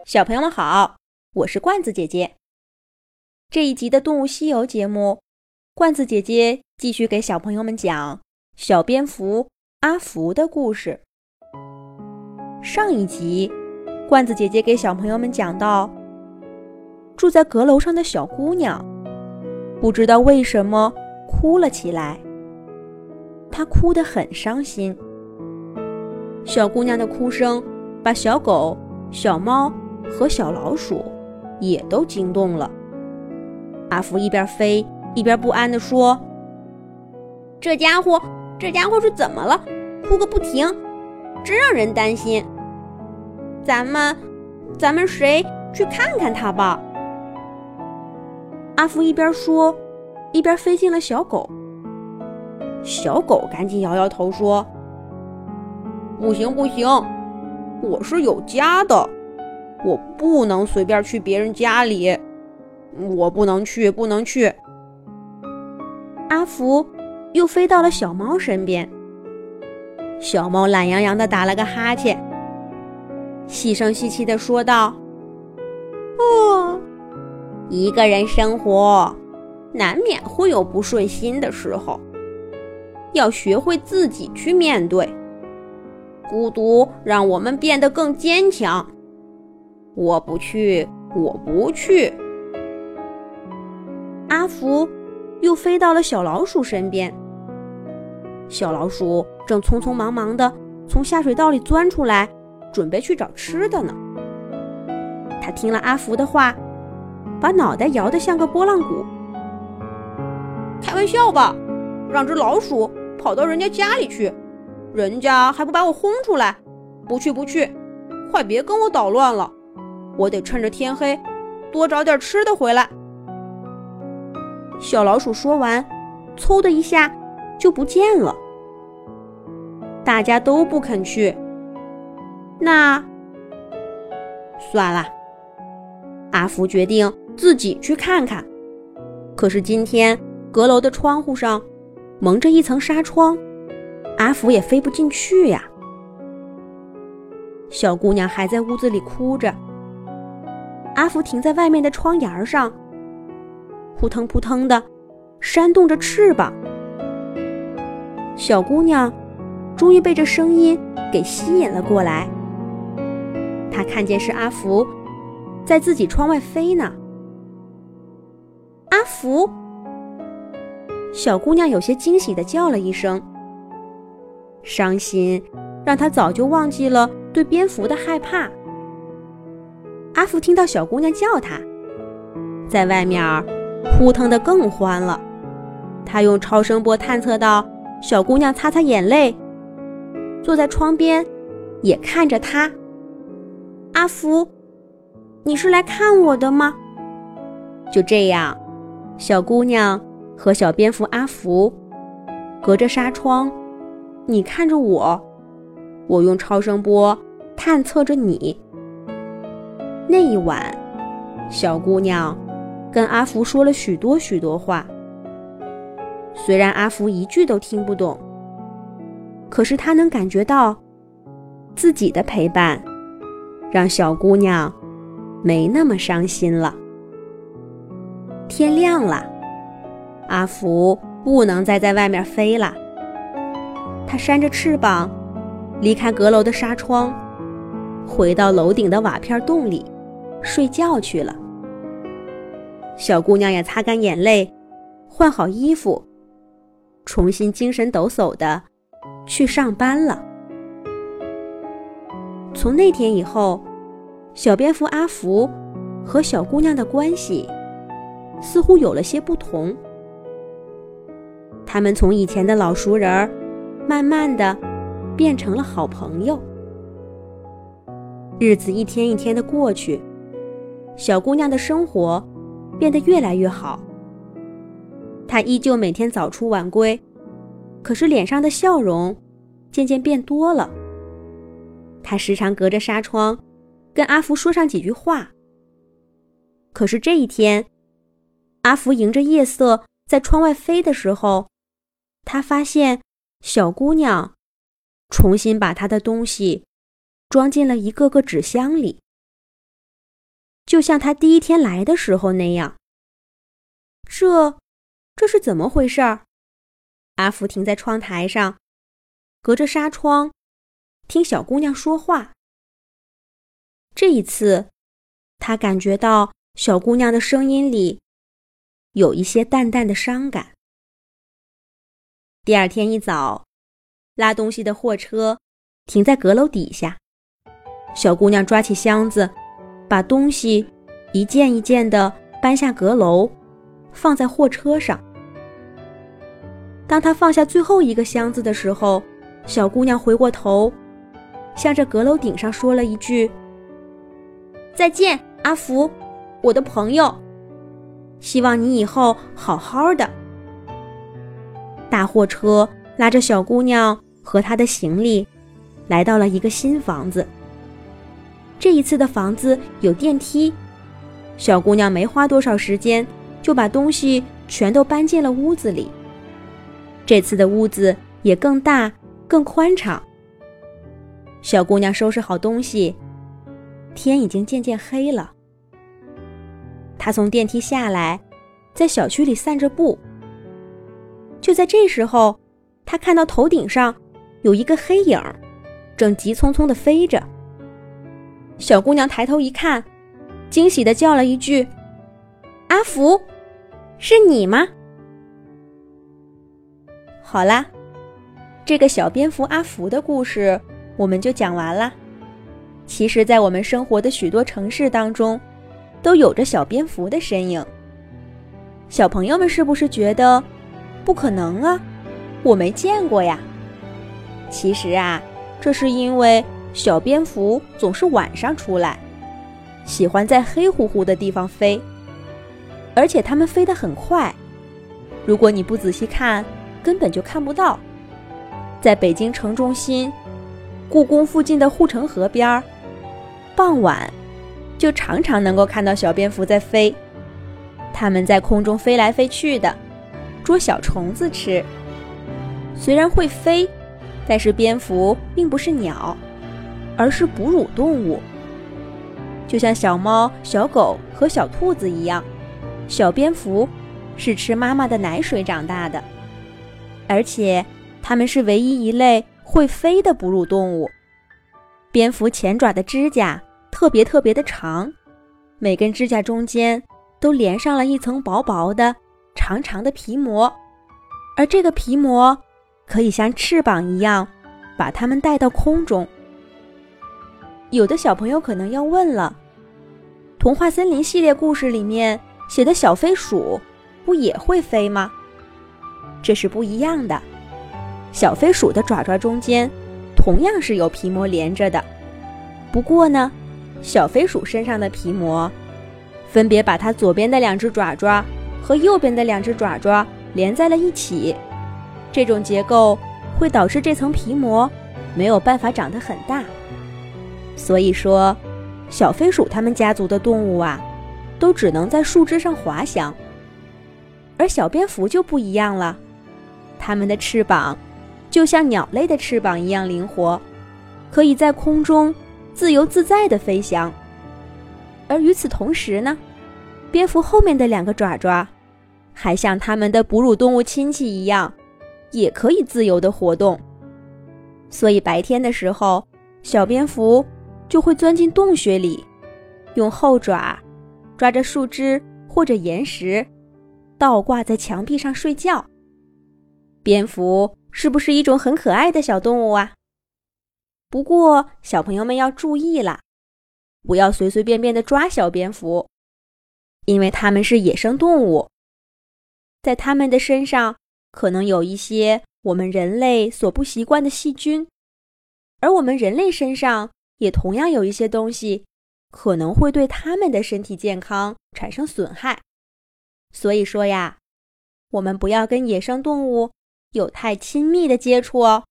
小朋友们好，我是罐子姐姐。这一集的动物西游节目，罐子姐姐继续给小朋友们讲小蝙蝠阿福的故事。上一集，罐子姐姐给小朋友们讲到，住在阁楼上的小姑娘，不知道为什么哭了起来。她哭得很伤心。小姑娘的哭声把小狗、小猫和小老鼠也都惊动了。阿福一边飞一边不安地说：“这家伙是怎么了？哭个不停，真让人担心。咱们谁去看看他吧？”阿福一边说，一边飞进了小狗。小狗赶紧摇摇头说：“不行，我是有家的。我不能随便去别人家里，我不能去。”阿福又飞到了小猫身边，小猫懒洋洋地打了个哈欠，细声细气地说道：“一个人生活，难免会有不顺心的时候，要学会自己去面对。孤独让我们变得更坚强。我不去。”阿福又飞到了小老鼠身边，小老鼠正匆匆忙忙地从下水道里钻出来，准备去找吃的呢。他听了阿福的话，把脑袋摇得像个拨浪鼓。开玩笑吧，让只老鼠跑到人家家里去，人家还不把我轰出来？不去，快别跟我捣乱了，我得趁着天黑多找点吃的回来。小老鼠说完，嗖的一下就不见了。大家都不肯去，那算了，阿福决定自己去看看。可是今天阁楼的窗户上蒙着一层纱窗，阿福也飞不进去呀。小姑娘还在屋子里哭着，阿福停在外面的窗沿上，扑腾扑腾地扇动着翅膀。小姑娘终于被这声音给吸引了过来，她看见是阿福在自己窗外飞呢。阿福！小姑娘有些惊喜地叫了一声，伤心让她早就忘记了对蝙蝠的害怕。阿福听到小姑娘叫他，在外面扑腾得更欢了。他用超声波探测到小姑娘擦擦眼泪，坐在窗边也看着她。阿福，你是来看我的吗？就这样，小姑娘和小蝙蝠阿福隔着纱窗，你看着我，我用超声波探测着你。那一晚，小姑娘跟阿福说了许多话，虽然阿福一句都听不懂，可是他能感觉到自己的陪伴让小姑娘没那么伤心了。天亮了，阿福不能再在外面飞了，他扇着翅膀离开阁楼的纱窗，回到楼顶的瓦片洞里睡觉去了。小姑娘也擦干眼泪，换好衣服，重新精神抖擞地去上班了。从那天以后，小蝙蝠阿福和小姑娘的关系似乎有了些不同。他们从以前的老熟人慢慢地变成了好朋友。日子一天一天的过去，小姑娘的生活变得越来越好。她依旧每天早出晚归，可是脸上的笑容渐渐变多了。她时常隔着纱窗跟阿福说上几句话。可是这一天，阿福迎着夜色在窗外飞的时候，他发现小姑娘重新把她的东西装进了一个个纸箱里。 就像他第一天来的时候那样。这是怎么回事儿？阿福停在窗台上，隔着纱窗听小姑娘说话。这一次，他感觉到小姑娘的声音里有一些淡淡的伤感。第二天一早，拉东西的货车停在阁楼底下，小姑娘抓起箱子，把东西一件一件地搬下阁楼，放在货车上。当她放下最后一个箱子的时候，小姑娘回过头，向着阁楼顶上说了一句：“再见，阿福，我的朋友，希望你以后好好的。”大货车拉着小姑娘和她的行李来到了一个新房子。这一次的房子有电梯，小姑娘没花多少时间就把东西全都搬进了屋子里。这次的屋子也更大更宽敞。小姑娘收拾好东西，天已经渐渐黑了。她从电梯下来，在小区里散着步。就在这时候，她看到头顶上有一个黑影，正急匆匆地飞着。小姑娘抬头一看，惊喜地叫了一句：“阿福，是你吗？”好啦，这个小蝙蝠阿福的故事我们就讲完了。其实在我们生活的许多城市当中，都有着小蝙蝠的身影。小朋友们是不是觉得不可能啊，我没见过呀？其实啊，这是因为小蝙蝠总是晚上出来，喜欢在黑乎乎的地方飞，而且它们飞得很快，如果你不仔细看，根本就看不到。在北京城中心、故宫附近的护城河边，傍晚就常常能够看到小蝙蝠在飞，它们在空中飞来飞去的，捉小虫子吃。虽然会飞，但是蝙蝠并不是鸟，而是哺乳动物。就像小猫、小狗和小兔子一样，小蝙蝠是吃妈妈的奶水长大的，而且它们是唯一一类会飞的哺乳动物。蝙蝠前爪的指甲特别的长，每根指甲中间都连上了一层薄薄的、长长的皮膜，而这个皮膜可以像翅膀一样把它们带到空中。有的小朋友可能要问了，童话森林系列故事里面写的小飞鼠不也会飞吗？这是不一样的。小飞鼠的爪爪中间同样是有皮膜连着的，不过呢，小飞鼠身上的皮膜分别把它左边的2只爪爪和右边的2只爪爪连在了一起，这种结构会导致这层皮膜没有办法长得很大。所以说，小飞鼠它们家族的动物啊，都只能在树枝上滑翔。而小蝙蝠就不一样了，它们的翅膀就像鸟类的翅膀一样灵活，可以在空中自由自在地飞翔。而与此同时呢，蝙蝠后面的2个爪爪还像它们的哺乳动物亲戚一样，也可以自由地活动。所以白天的时候，小蝙蝠就会钻进洞穴里，用后爪抓着树枝或者岩石，倒挂在墙壁上睡觉。蝙蝠是不是一种很可爱的小动物啊？不过小朋友们要注意了，不要随随便便地抓小蝙蝠，因为它们是野生动物，在它们的身上可能有一些我们人类所不习惯的细菌，而我们人类身上也同样有一些东西可能会对它们的身体健康产生损害。所以说呀，我们不要跟野生动物有太亲密的接触哦。